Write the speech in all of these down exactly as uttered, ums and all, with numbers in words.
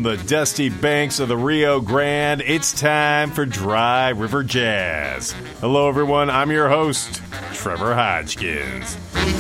the dusty banks of the Rio Grande, it's time for Dry River Jazz. Hello, everyone. I'm your host, Trevor Hodgkins.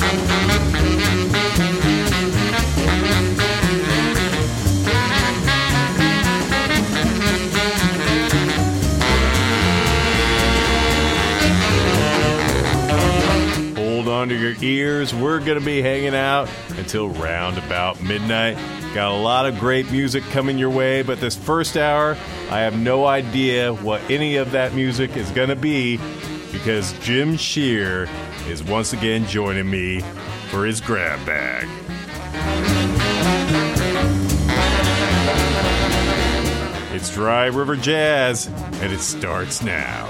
Hold on to your ears. We're going to be hanging out until round about midnight. Got a lot of great music coming your way, but this first hour, I have no idea what any of that music is going to be because Jim Shear is once again joining me for his grab bag. It's Dry River Jazz, and it starts now.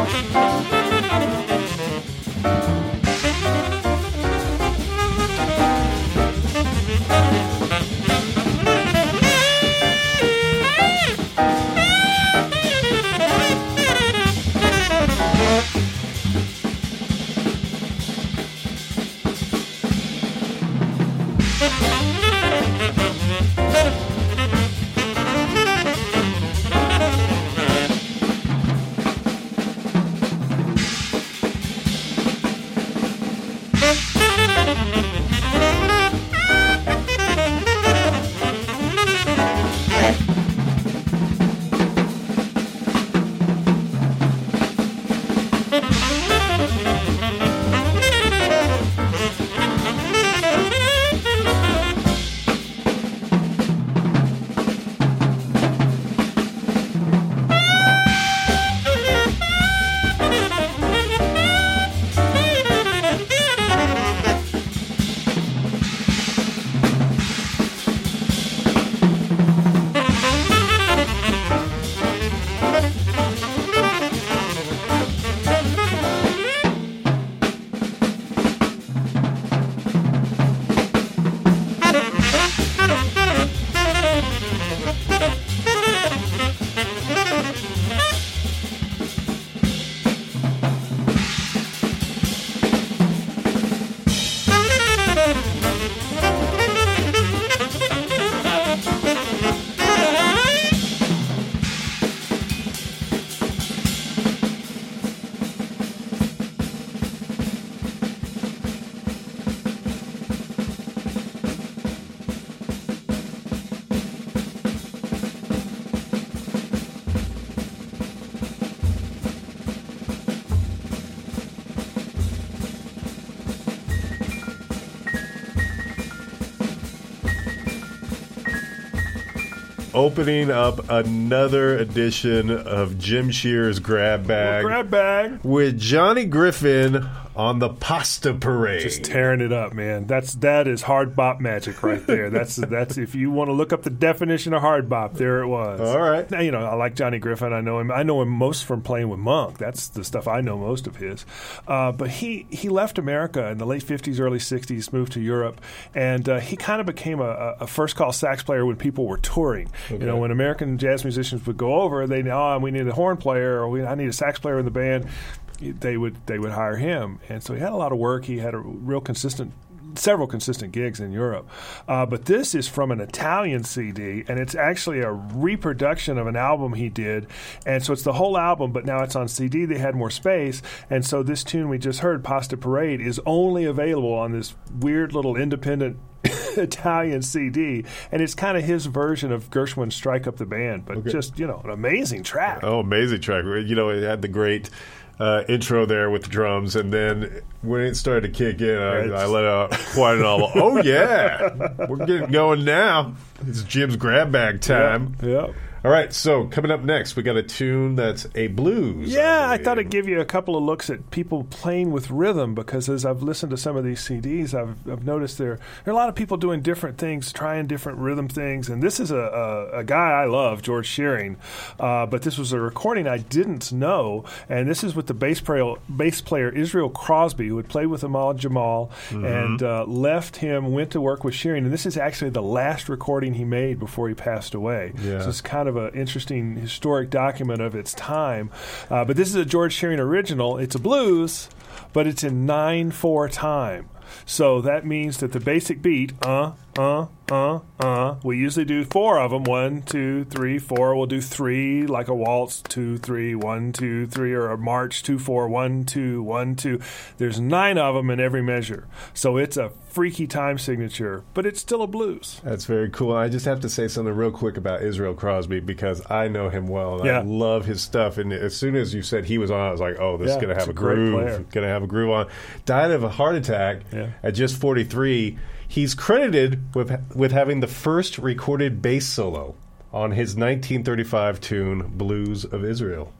Opening up another edition of Jim Shear's Grab Bag. Grab Bag. With Johnny Griffin on the Pasta Parade. Just tearing it up, man. That's that is hard bop magic right there. That's that's if you want to look up the definition of hard bop, there it was. All right. Now, you know, I like Johnny Griffin. I know him. I know him most from playing with Monk. That's the stuff I know most of his. Uh, but he he left America in the late fifties, early sixties, moved to Europe, and uh, he kind of became a, a first call sax player when people were touring. Okay. You know, when American jazz musicians would go over, they know, oh, we need a horn player, or we, I need a sax player in the band. They would they would hire him, and so he had a lot of work. He had a real consistent, several consistent gigs in Europe. Uh, but this is from an Italian C D, and it's actually a reproduction of an album he did. And so it's the whole album, but now it's on C D. They had more space, and so this tune we just heard, Pasta Parade, is only available on this weird little independent Italian C D, and it's kind of his version of Gershwin's Strike Up the Band, but okay. just, you know, an amazing track. Oh, amazing track. You know, it had the great uh, intro there with the drums, and then when it started to kick in, I, I let out quite an all. Oh, yeah, we're getting going now. It's Jim's Grab Bag time. Yeah. Yep. All right, so coming up next, we got a tune that's a blues. Yeah, I, I thought I'd give you a couple of looks at people playing with rhythm, because as I've listened to some of these C Ds, I've, I've noticed there, there are a lot of people doing different things, trying different rhythm things, and this is a, a, a guy I love, George Shearing, uh, but this was a recording I didn't know, and this is with the bass player, bass player Israel Crosby, who had played with Amal Jamal, mm-hmm. and uh, left him, went to work with Shearing, and this is actually the last recording he made before he passed away. Yeah. So it's kind of an interesting historic document of its time. Uh, but this is a George Shearing original. It's a blues, but it's in nine four time. So that means that the basic beat, uh, uh, uh, uh, we usually do four of them. One, two, three, four. We'll do three, like a waltz, two, three, one, two, three, or a march, two, four, one, two, one, two. There's nine of them in every measure. So it's a freaky time signature, but it's still a blues. That's very cool. I just have to say something real quick about Israel Crosby, because I know him well, and yeah. I love his stuff. And as soon as you said he was on, I was like, oh, this yeah, is going to have a, a groove. Going to have a groove on. Died of a heart attack yeah. at just forty-three. He's credited with with having the first recorded bass solo on his nineteen thirty-five tune, Blues of Israel.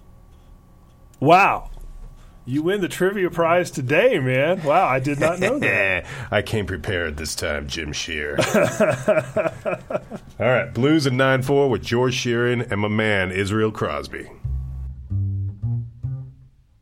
Wow. You win the trivia prize today, man. Wow, I did not know that. I came prepared this time, Jim Shear. All right, Blues in nine four with George Shearing and my man, Israel Crosby.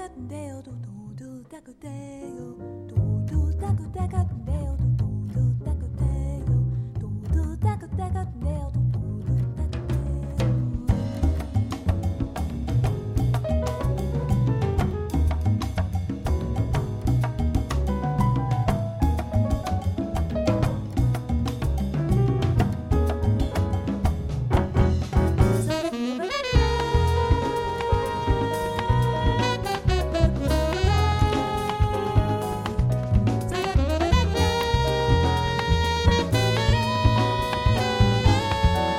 Thank you.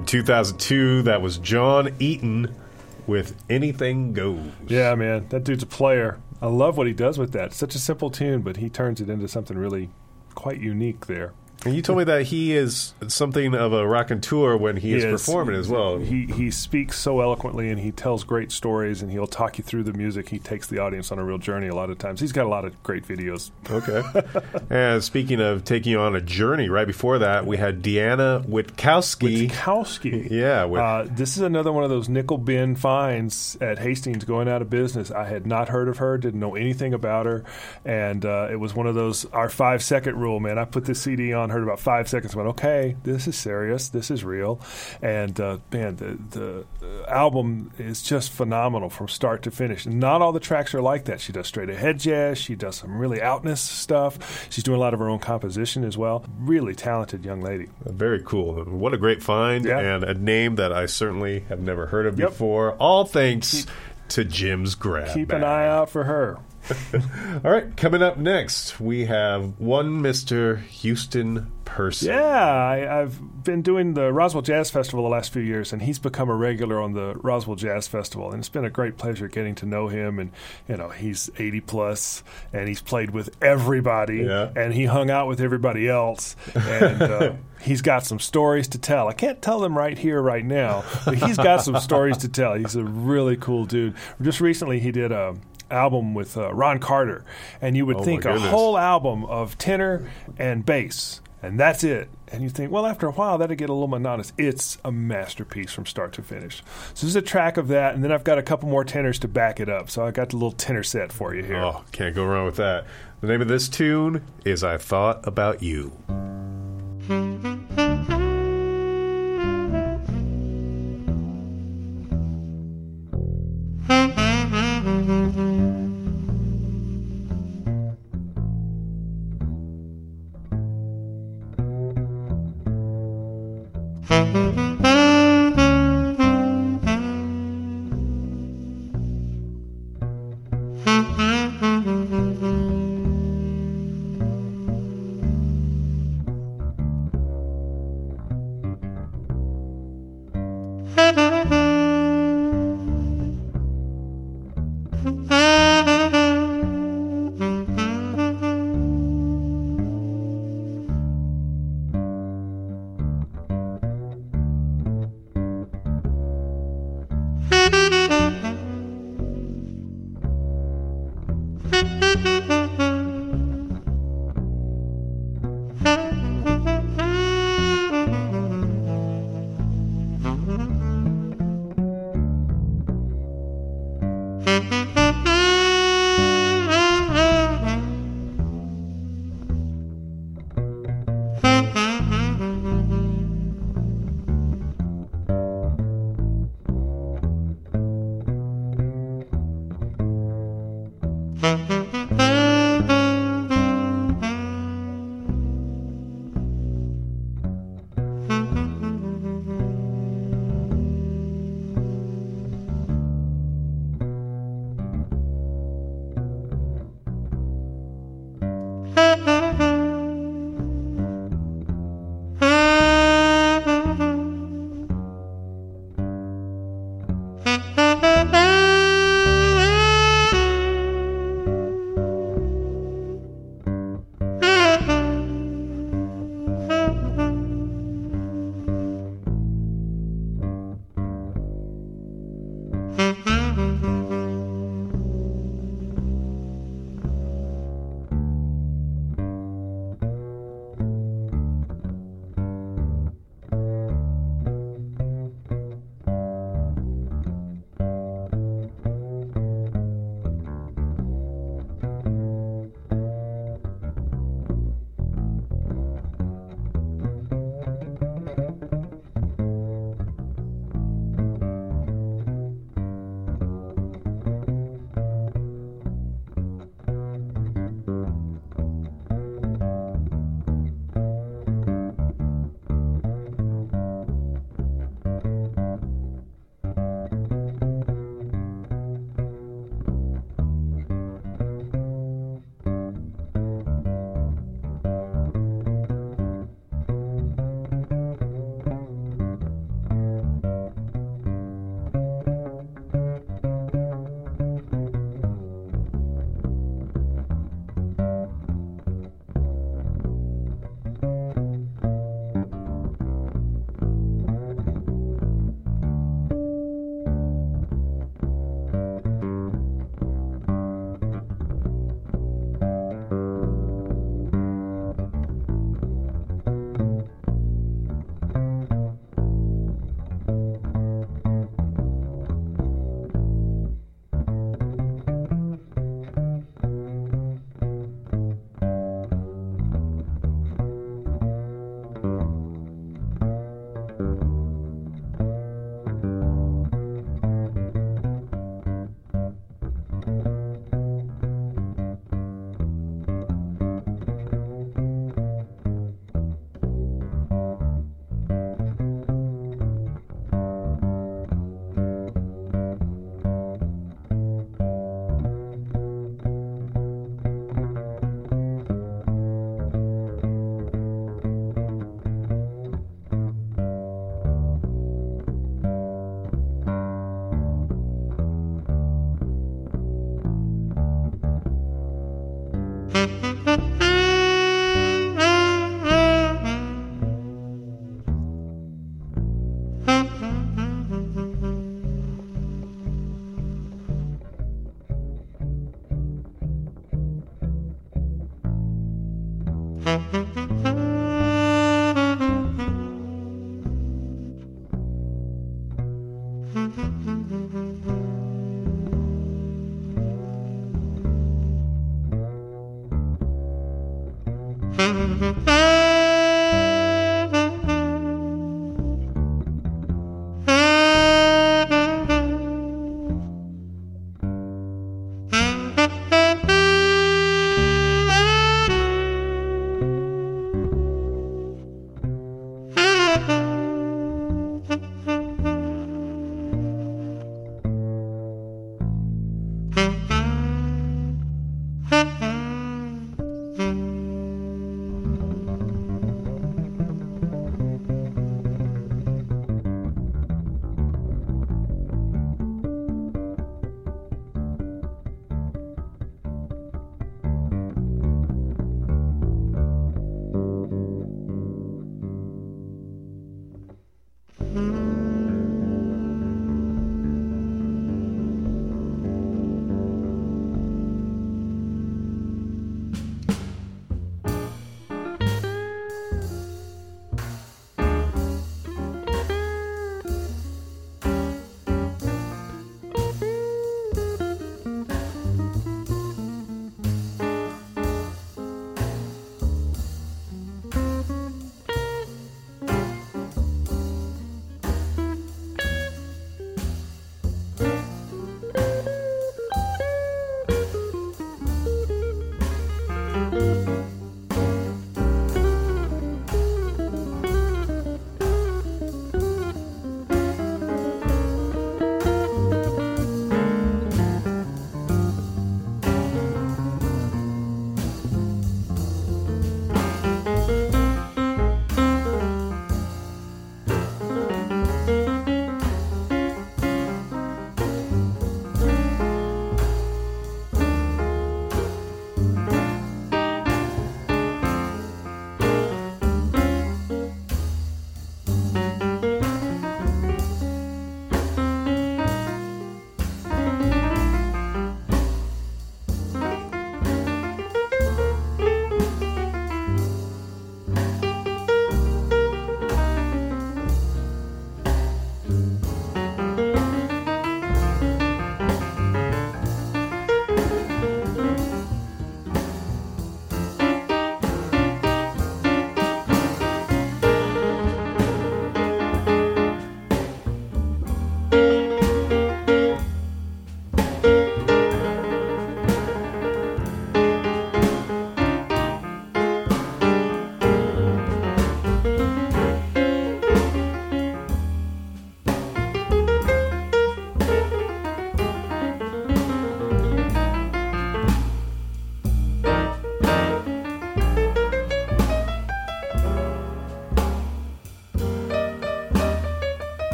from two thousand two, that was John Eaton with Anything Goes. Yeah, man, that dude's a player. I love what he does with that. It's such a simple tune, but he turns it into something really quite unique there. And you told me that he is something of a raconteur when he, he is, is performing as well. He he speaks so eloquently, and he tells great stories, and he'll talk you through the music. He takes the audience on a real journey a lot of times. He's got a lot of great videos. Okay. And speaking of taking you on a journey, right before that, we had Deanna Witkowski. Witkowski. Yeah. With uh, this is another one of those nickel bin finds at Hastings going out of business. I had not heard of her, didn't know anything about her, and uh, it was one of those, our five-second rule, man. I put this C D on, heard about five seconds, went, okay, this is serious, this is real. And uh, man, the, the album is just phenomenal from start to finish. And not all the tracks are like that. She does straight ahead jazz, she does some really outness stuff, she's doing a lot of her own composition as well. Really talented young lady. Very cool. What a great find, yeah. And a name that I certainly have never heard of yep. before. All thanks keep, to Jim's Grab Keep Bag. an eye out for her. All right, coming up next, we have one Mister Houston Person. Yeah, I, I've been doing the Roswell Jazz Festival the last few years, and he's become a regular on the Roswell Jazz Festival, and it's been a great pleasure getting to know him. And you know, he's eighty plus, and he's played with everybody, yeah. and he hung out with everybody else, and uh, he's got some stories to tell. I can't tell them right here, right now, but he's got some stories to tell. He's a really cool dude. Just recently, he did a album with uh, Ron Carter, and you would oh think a whole album of tenor and bass, and that's it. And you think, well, after a while, that'd get a little monotonous. It's a masterpiece from start to finish. So this is a track of that, and then I've got a couple more tenors to back it up. So I got the little tenor set for you here. Oh, can't go wrong with that. The name of this tune is I Thought About You.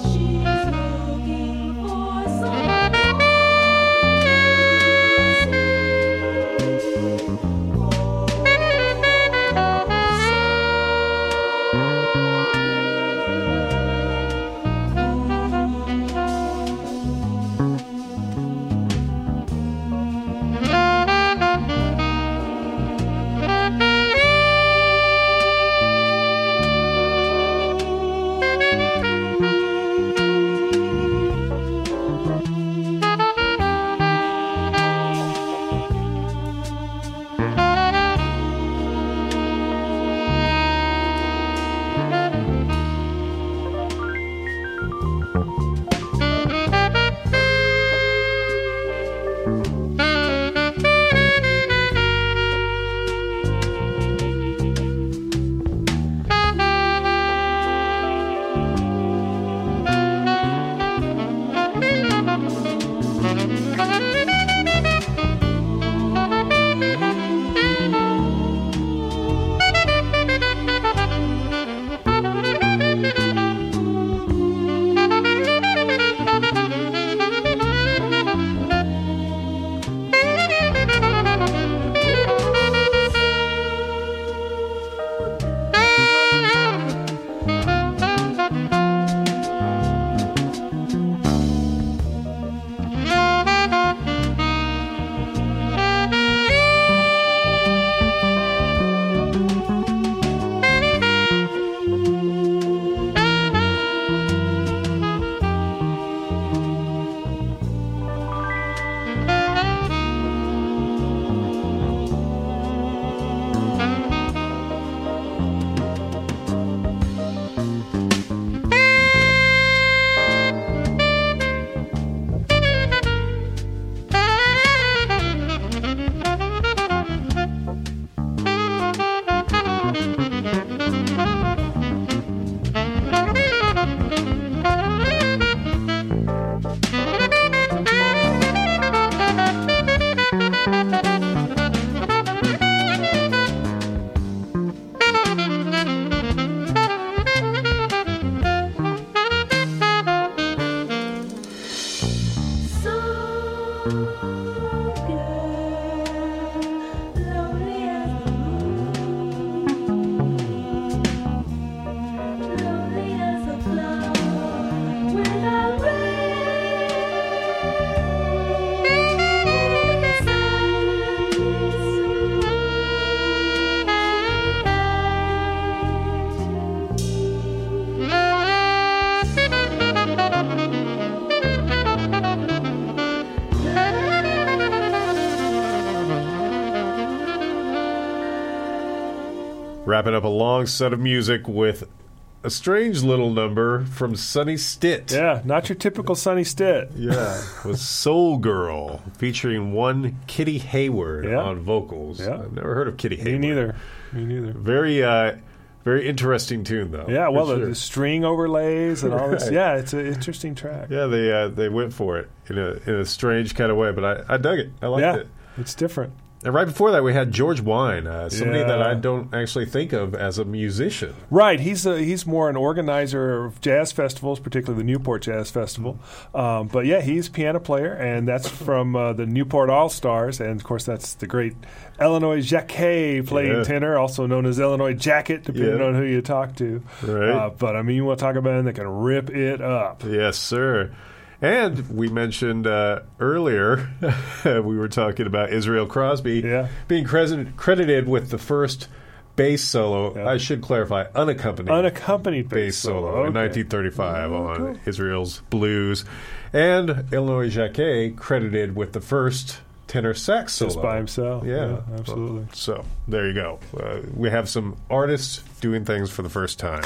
Wrapping up a long set of music with a strange little number from Sonny Stitt. Yeah, not your typical Sonny Stitt. Yeah, with Soul Girl, featuring one Kitty Hayward yeah. on vocals. Yeah. I've never heard of Kitty Hayward. Me neither. Me neither. Very, uh, very interesting tune, though. Yeah, well, sure. the, the string overlays and all right. this. Yeah, it's an interesting track. Yeah, they uh, they went for it in a in a strange kind of way, but I, I dug it. I liked yeah, it. It's different. And right before that, we had George Wine, uh, somebody Yeah. that I don't actually think of as a musician. Right. He's a, he's more an organizer of jazz festivals, particularly the Newport Jazz Festival. Um, but yeah, he's a piano player, and that's from uh, the Newport All Stars. And of course, that's the great Illinois Jacquet playing Yeah. tenor, also known as Illinois Jacket, depending Yeah. on who you talk to. Right. Uh, but I mean, you want to talk about him that can rip it up. Yes, sir. And we mentioned uh, earlier, we were talking about Israel Crosby Yeah. being cres- credited with the first bass solo. Yeah. I should clarify, unaccompanied, Unaccompanied bass bass solo solo. in Okay. nineteen thirty-five Oh, on cool. Israel's Blues. And Illinois Jacquet credited with the first tenor sax solo. Just by himself. Yeah. Yeah, absolutely. So there you go. Uh, we have some artists doing things for the first time.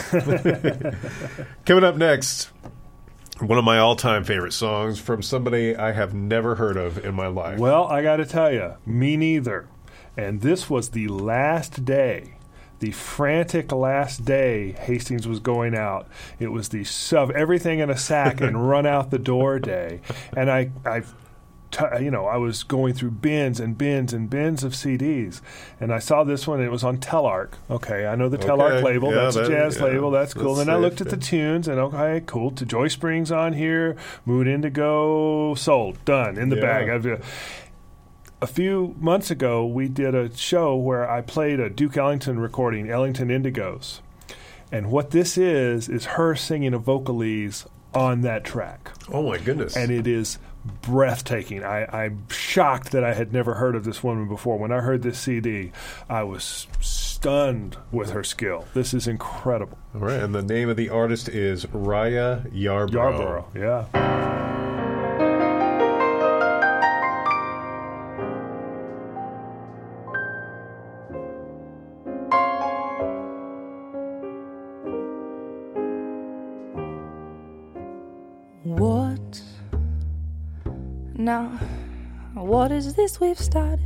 Coming up next, one of my all-time favorite songs from somebody I have never heard of in my life. Well, I got to tell you, me neither. And this was the last day, the frantic last day Hastings was going out. It was the shove everything in a sack and run out the door day. And I, I T- you know, I was going through bins and bins and bins of C Ds, and I saw this one. And it was on Telarc. Okay, I know the Telarc Okay. label. Yeah, that's that- a jazz yeah. label. That's cool. That's Then I looked safe, at the yeah. tunes, and okay, cool. To Joy Springs on here. Mood Indigo, sold, done, in the Yeah. bag. I've, uh, a few months ago, we did a show where I played a Duke Ellington recording, Ellington Indigos, and what this is is her singing a vocalese on that track. Oh my goodness! And it is breathtaking. I, I'm shocked that I had never heard of this woman before. When I heard this C D, I was stunned with her skill. This is incredible. All right, and the name of the artist is Raya Yarborough. Yarborough, yeah. What? Now, what is this we've started?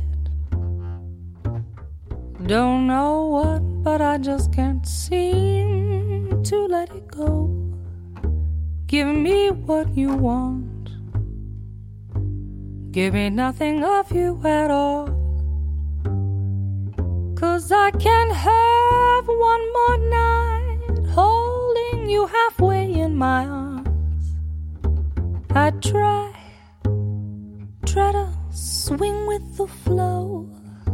Don't know what, but I just can't seem to let it go. Give me what you want. Give me nothing of you at all. 'Cause I can't have one more night holding you halfway in my arms. I try, try to swing with the flow.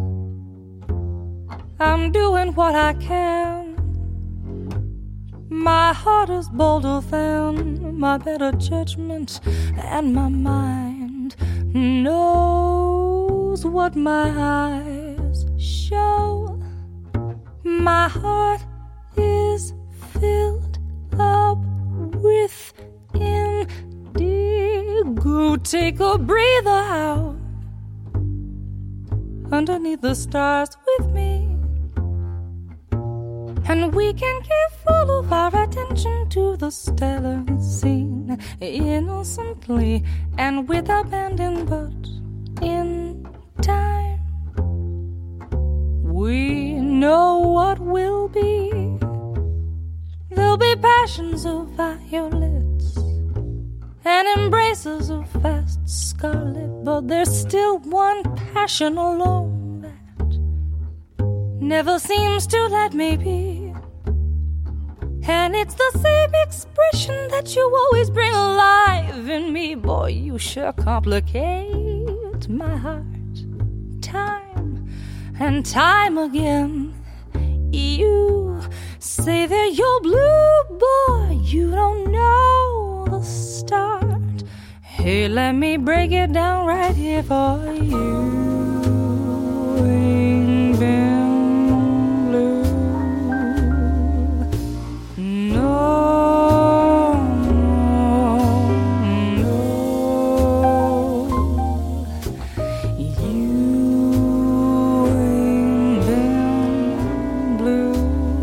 I'm doing what I can. My heart is bolder than my better judgment, and my mind knows what my eyes show. My heart is filled up with indigo. Take a breather out underneath the stars with me, and we can give full of our attention to the stellar scene, innocently and with abandon, but in time we know what will be. There'll be passions of violets and embraces of fast scarlet, but there's still one passion alone that never seems to let me be. And it's the same expression that you always bring alive in me. Boy, you sure complicate my heart. Time and time again, you say that you're blue, boy, you don't know the start. Hey, let me break it down right here for you. Ain't been blue. No, no, you ain't been blue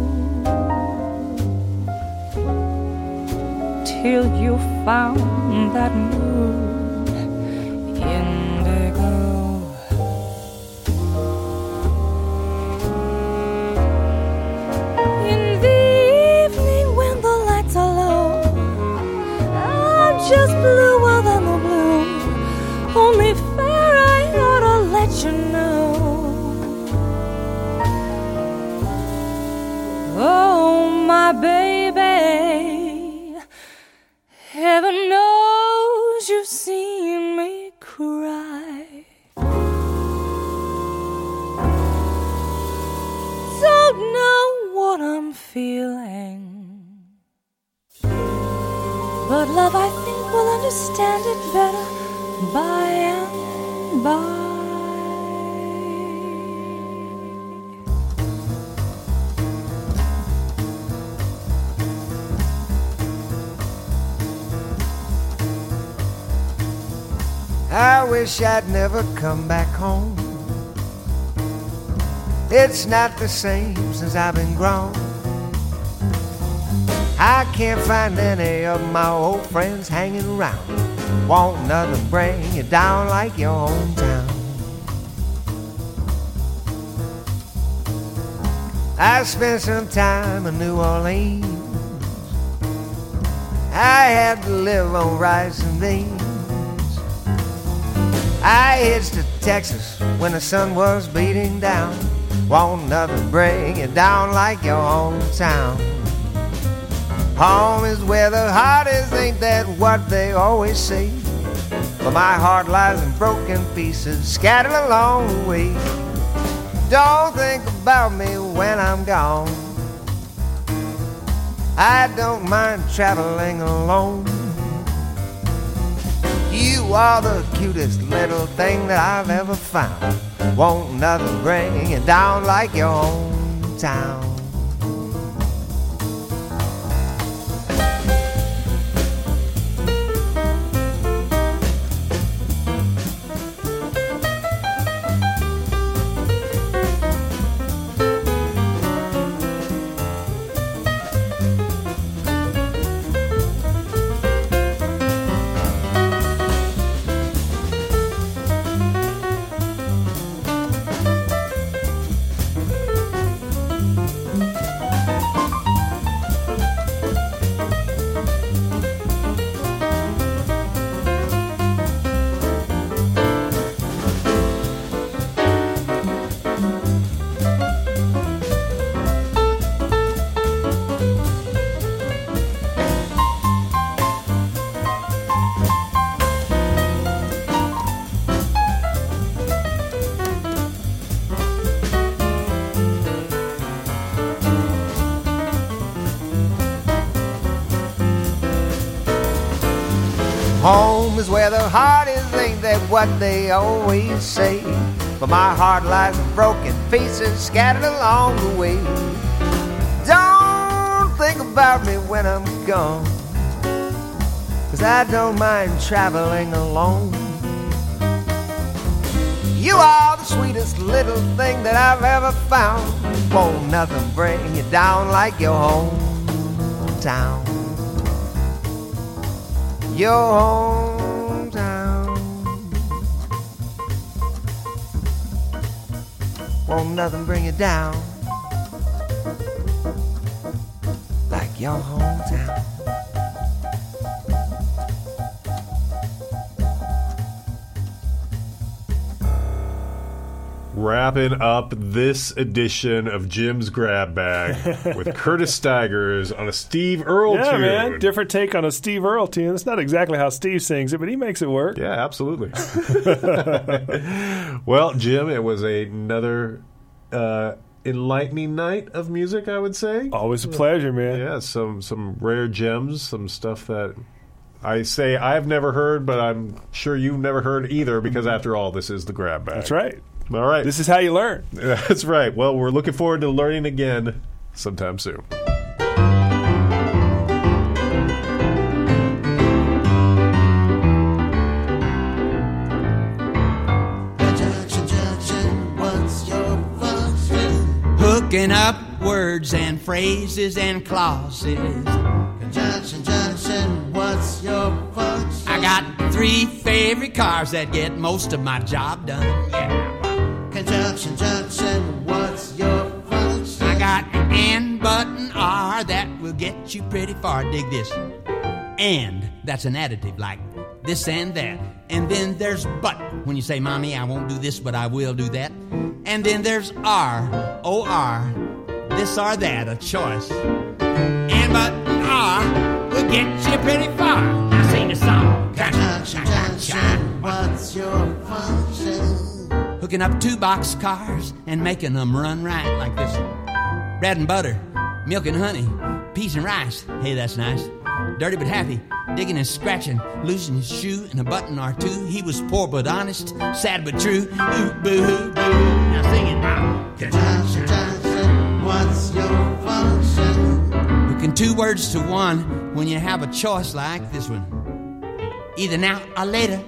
till you found that mood indigo. In the evening when the lights are low, I'm just bluer than the blue. Only fair I ought to let you know. Oh, my baby, heaven knows you've seen me cry. Don't know what I'm feeling, but love, I think, will understand it better by and by. I wish I'd never come back home. It's not the same since I've been grown. I can't find any of my old friends hanging around, wanting to bring you down like your hometown. I spent some time in New Orleans. I had to live on rice and beans. I hitched to Texas when the sun was beating down. Won't nothing bring you down like your hometown. Home is where the heart is, ain't that what they always say? But my heart lies in broken pieces scattered along the way. Don't think about me when I'm gone. I don't mind traveling alone. You are the cutest little thing that I've ever found. Won't nothing bring you down like your hometown. Home is where the heart is, ain't that what they always say? But my heart lies in broken pieces scattered along the way. Don't think about me when I'm gone, 'cause I don't mind traveling alone. You are the sweetest little thing that I've ever found. Won't nothing bring you down like your hometown. Your hometown. Won't nothing bring you down like your hometown. Wrapping up this edition of Jim's Grab Bag with Curtis Stigers on a Steve Earle yeah, tune. Yeah, man. Different take on a Steve Earle tune. It's not exactly how Steve sings it, but he makes it work. Yeah, absolutely. Well, Jim, it was another uh, enlightening night of music, I would say. Always a pleasure, man. Yeah, some, some rare gems, some stuff that I say I've never heard, but I'm sure you've never heard either, because after all, this is the Grab Bag. That's right. All right. This is how you learn. That's right. Well, we're looking forward to learning again sometime soon. Junction, junction, what's your function? Hooking up words and phrases and clauses. Junction, junction, what's your function? I got three favorite cars that get most of my job done. Yeah. Conjunction, junction, what's your function? I got an and, but, and R that will get you pretty far. Dig this. And, that's an additive, like this and that. And then there's but, when you say, Mommy, I won't do this, but I will do that. And then there's R, O R, this or that, a choice. And, but, and R will get you pretty far. Now sing the song. Conjunction, junction, what's your function? Hooking up two box cars and making them run right, like this. Bread and butter, milk and honey, peas and rice. Hey, that's nice. Dirty but happy, digging and scratching, losing his shoe and a button or two. He was poor but honest, sad but true. Ooh, boo-hoo, boo. Now sing it now. Conjunction, junction, what's your function? Hooking two words to one when you have a choice like this one. Either now or later.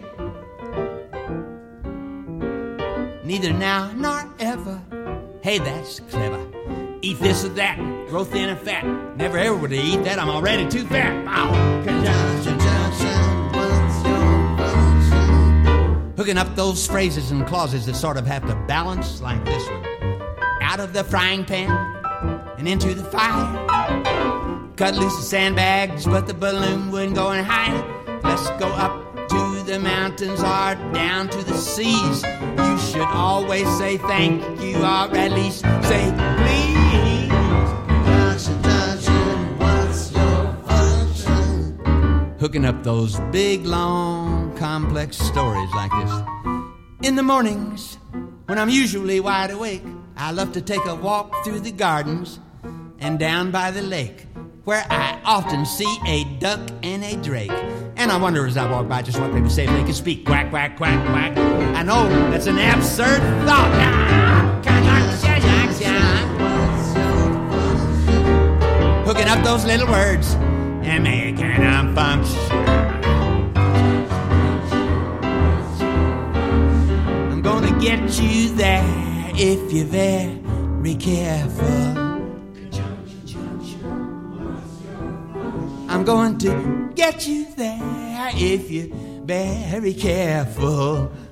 Neither now nor ever. Hey, that's clever. Eat this or that, grow thin and fat. Never ever would I eat that, I'm already too fat. Ow. Conjunction, junction, what's your function? Hooking up those phrases and clauses that sort of have to balance like this one. Out of the frying pan and into the fire. Cut loose the sandbags, but the balloon wouldn't go any higher. Let's go up to the mountains or down to the seas, you should always say thank you, or at least say please. Junction, junction, what's your function? Hooking up those big, long, complex stories like this. In the mornings, when I'm usually wide awake, I love to take a walk through the gardens and down by the lake, where I often see a duck and a drake. And I wonder as I walk by just what they would say if they could speak. Quack, quack, quack, quack. I know that's an absurd thought. Hooking up those little words and making them function. I'm gonna get you there if you're very careful. I'm going to get you there if you're very careful.